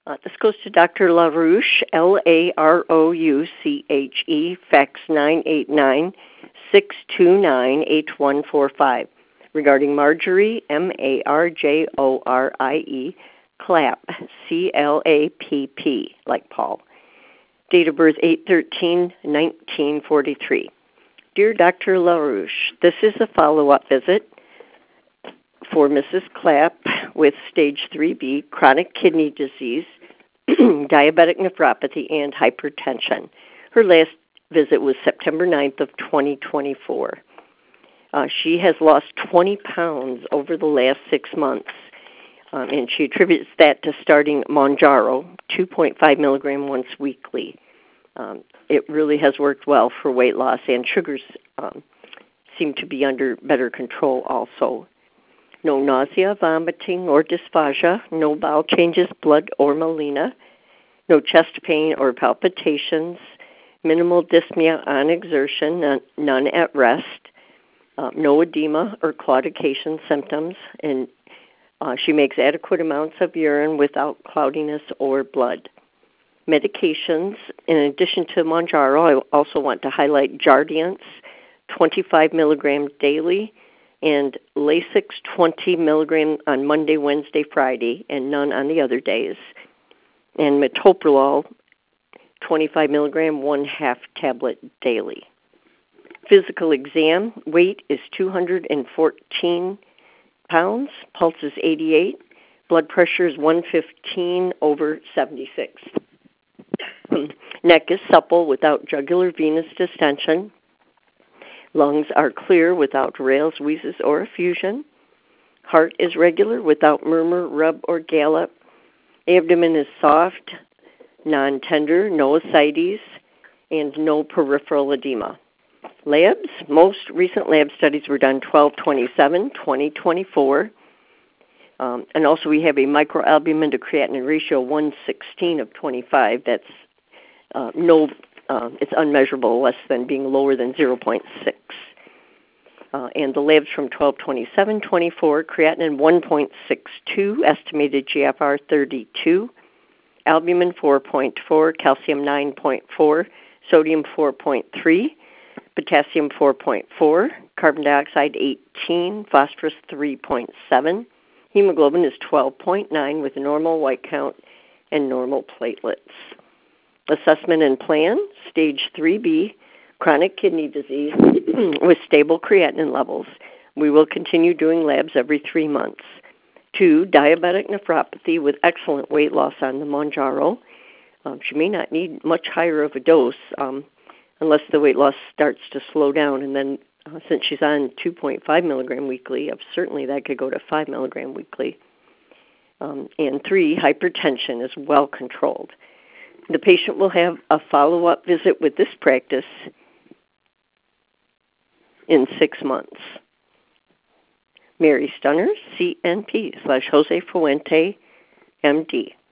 This goes to Dr. LaRouche, LaRouche, fax 989-629-8145, regarding Marjorie, Marjorie, Clapp, Clapp, like Paul. Date of birth 8/13/1943. Dear Dr. LaRouche, this is a follow-up visit for Mrs. Clapp with stage 3B, chronic kidney disease, diabetic nephropathy, and hypertension. Her last visit was September 9th of 2024. She has lost 20 pounds over the last 6 months, and she attributes that to starting Mounjaro, 2.5 milligram once weekly. It really has worked well for weight loss, and sugars seem to be under better control also. No nausea, vomiting, or dysphagia, no bowel changes, blood, or melena, no chest pain or palpitations, minimal dyspnea on exertion, none at rest, no edema or claudication symptoms, and she makes adequate amounts of urine without cloudiness or blood. Medications, in addition to Mounjaro, I also want to highlight Jardiance, 25 milligram daily, and Lasix 20 milligram on Monday, Wednesday, Friday, and none on the other days. And Metoprolol, 25 milligram, 1/2 tablet daily. Physical exam, weight is 214 pounds, pulse is 88, blood pressure is 115/76. Neck is supple without jugular venous distension. Lungs are clear without rales, wheezes, or effusion. Heart is regular without murmur, rub, or gallop. Abdomen is soft, non-tender, no ascites, and no peripheral edema. Labs, most recent lab studies were done 12/27/2024. And also we have a microalbumin to creatinine ratio 1/16/25. That's it's unmeasurable, less than being lower than 0.6. And the labs from 12/27/24, creatinine 1.62, estimated GFR 32, albumin 4.4, calcium 9.4, sodium 4.3, potassium 4.4, carbon dioxide 18, phosphorus 3.7, hemoglobin is 12.9 with a normal white count and normal platelets. Assessment and plan, stage 3B, chronic kidney disease with stable creatinine levels. We will continue doing labs every 3 months. 2, diabetic nephropathy with excellent weight loss on the Mounjaro. She may not need much higher of a dose unless the weight loss starts to slow down. And then since she's on 2.5 milligram weekly, certainly that could go to 5 milligram weekly. And 3, hypertension is well controlled. The patient will have a follow-up visit with this practice in 6 months. Mary Stunner, CNP /Jose Fuente, MD.